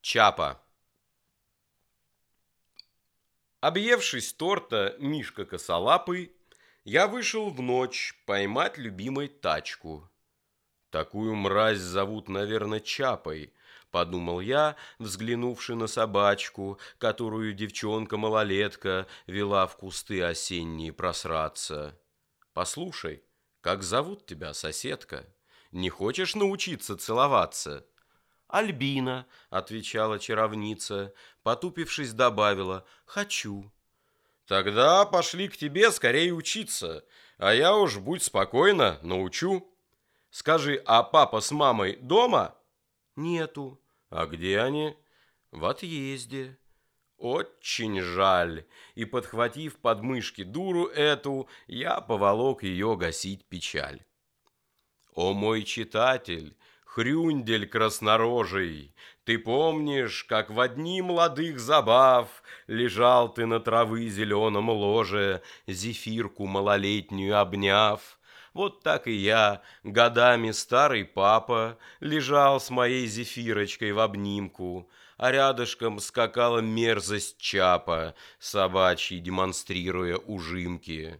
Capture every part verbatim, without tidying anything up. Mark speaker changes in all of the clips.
Speaker 1: Чапа. Объевшись торта Мишка косолапый, я вышел в ночь поймать любимой тачку. Такую мразь зовут, наверное, Чапой, подумал я, взглянувши на собачку, которую девчонка-малолетка вела в кусты осенние просраться. Послушай, как зовут тебя, соседка? Не хочешь научиться целоваться? «Альбина», — отвечала чаровница, потупившись, добавила «хочу». «Тогда пошли к тебе скорее учиться, а я уж, будь спокойна, научу. Скажи, а папа с мамой дома?» «Нету». «А где они?» «В отъезде». «Очень жаль». И, подхватив подмышки дуру эту, я поволок ее гасить печаль. О мой читатель, хрюндель краснорожий, ты помнишь, как в одни молодых забав лежал ты на травы зеленом ложе, зефирку малолетнюю обняв? Вот так и я, годами старый папа, лежал с моей зефирочкой в обнимку, а рядышком скакала мерзость Чапа, собачьей демонстрируя ужимки.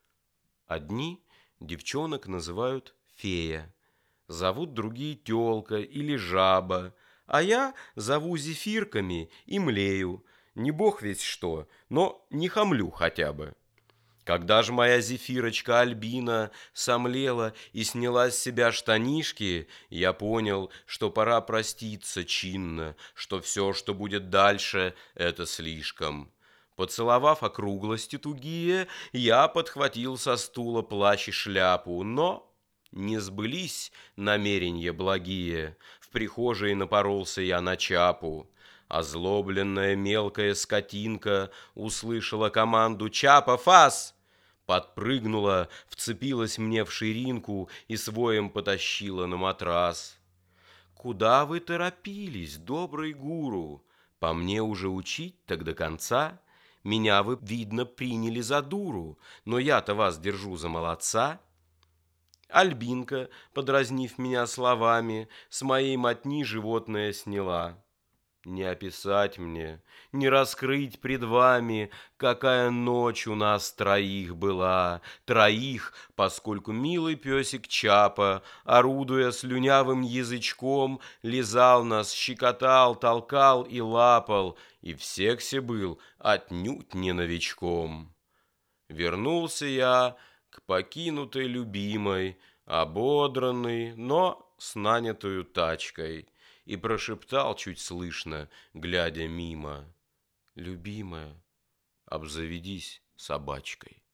Speaker 1: Одни девчонок называют фея, зовут другие тёлка или жаба, а я зову зефирками и млею, не бог весть что, но не хамлю хотя бы. Когда ж моя зефирочка Альбина сомлела и сняла с себя штанишки, я понял, что пора проститься чинно, что все, что будет дальше, это слишком. Поцеловав округлости тугие, я подхватил со стула плащ и шляпу, но не сбылись намерения благие. В прихожей напоролся я на Чапу. Озлобленная мелкая скотинка услышала команду «Чапа, фас!» Подпрыгнула, вцепилась мне в ширинку и своим потащила на матрас. «Куда вы торопились, добрый гуру? По мне уже учить так до конца? Меня вы, видно, приняли за дуру, но я-то вас держу за молодца». Альбинка, подразнив меня словами, с моей мотни животное сняла. Не описать мне, не раскрыть пред вами, какая ночь у нас троих была, троих, поскольку милый песик Чапа, орудуя слюнявым язычком, лизал нас, щекотал, толкал и лапал, и в сексе был отнюдь не новичком. Вернулся я к покинутой любимой, ободранный, но с нанятою тачкой, и прошептал чуть слышно, глядя мимо: «Любимая, обзаведись собачкой».